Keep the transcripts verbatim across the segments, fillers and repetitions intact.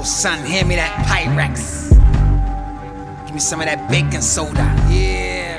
Yo, son, hand me that Pyrex. Give me some of that baking soda. Yeah.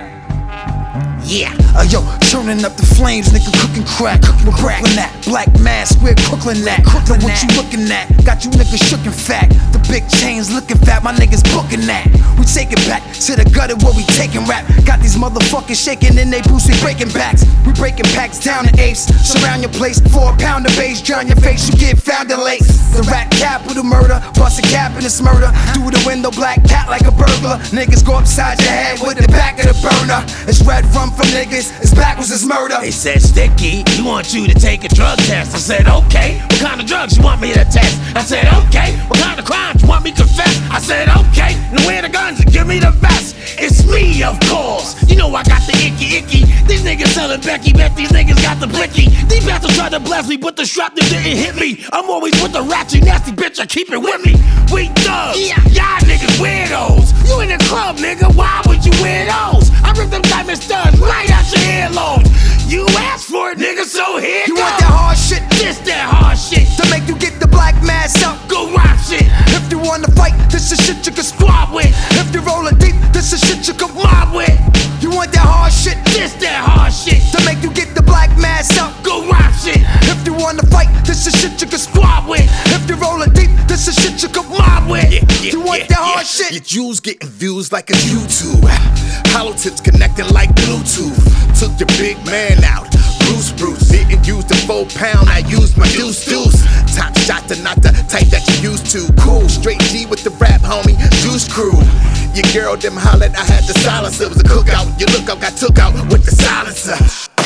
Yeah. Uh, yo, turning up the flames, nigga, cooking crack. Cooking crack. Brooklyn at, Black Mask, we're Crooklyn at. Crooklyn, what you looking at? Got you niggas shook and fat. The big chains looking fat, my niggas booking that. We take it back to the gutter where we taking rap. Got these motherfuckers shaking in they boots, we breaking backs. We breaking packs down to apes. Surround your place, for a pound of bass, drown your face, you get found in late. The rap capital murder, bust a cap in this murder. Through the window, black cat like a burglar. Niggas go upside your head with the back of the burner. It's red rum from niggas, it's backwards, it's murder. They said, Sticky, we want you to take a drug test. I said, okay, what kind of drugs you want me to test? I said, okay, what kind of crimes you want me to confess? I said, okay, and where the guns and give me the vest. It's me, of course. You know I got the icky icky. These niggas selling Becky, bet these niggas got the blicky. These bastards tried to blast me, but the shrapnel didn't hit me. I'm always with the ratchet, nasty bitch, I keep it with me. We thugs, yeah. Y'all niggas weirdos. You in the club, nigga, why would you wear those? I rip them diamond studs right out your earlobes. You asked for it, nigga, so here You goes. want that hard shit? This that hard shit. To make you get the black mask up. Go rock shit. If you wanna fight, this is shit you can Squad with. If you're rolling deep, this is shit you can Mob with. You want that hard shit? This that hard shit. To make you get the black mask up. Go rock shit. If you wanna fight, this is shit you can Squad with. If you're rolling deep, this is shit you can Mob with. Yeah, yeah, You want yeah, that hard yeah. shit? Your jewels getting views like a YouTube. Hollow tips connecting like Bluetooth. Took your big man out. Bruce Bruce didn't use the four pound, I used my deuce deuce. Top shot to not the type that you used to. Cool, straight G with the rap, homie. Juice Crew. Your girl them hollered, I had the silencer. It was a cookout. Your lookout got took out with the silencer.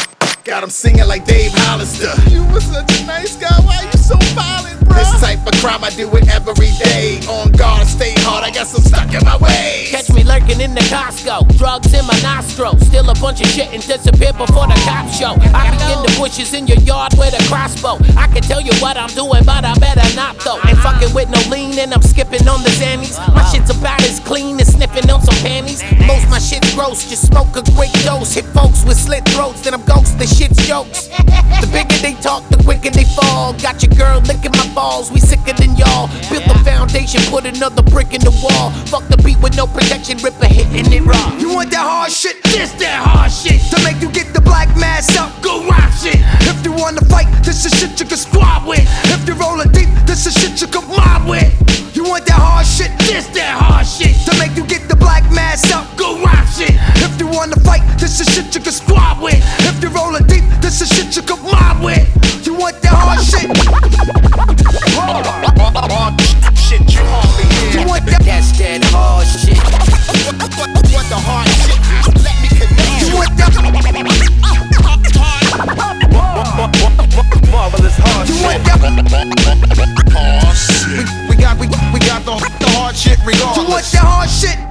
Got him singing like Dave Hollister. You was such a nice guy, why you so violent, bro? This type of crime I do it every day. On guard, stay hard, I got some stuck in my way. Catch me lurking in the Costco, drugs in my nostril. Steal a bunch of shit and disappear before the cops show. I be in the bushes in your yard with a crossbow. I can tell you what I'm doing, but I better not though. Ain't fucking with no lean and I'm skipping on the Xannies. My shit's about as clean as sniffing on some panties. Most my shit's gross, just smoke a great dose. Hit folks with slit throats, then I'm ghost, the shit's jokes. The bigger they talk, the quicker they fall. Got your girl licking my balls, we sicker than y'all. Built the foundation, put another brick in the wall. Fuck the beat with no protection, rip a hit and it raw. You want that hard shit? This that hard shit. To make you get the black mask up. Go rock shit. If you wanna fight, this is shit you can Squad with. If you're rolling deep, this is shit you can Mob with. You want that hard shit? This that hard shit. To make you get the black mask up. Go rock shit. If you wanna fight, this is shit you can Squad with. If you're rolling deep, this is shit you can Mob with. You want that hard shit? Shit you hardly hear. You want that? That's that hard shit. What the hard shit? Let me connect You you. want that? Marvelous hard You shit. want that? Hard shit. We, we got we, we got the, the hard shit regardless. You want that hard shit?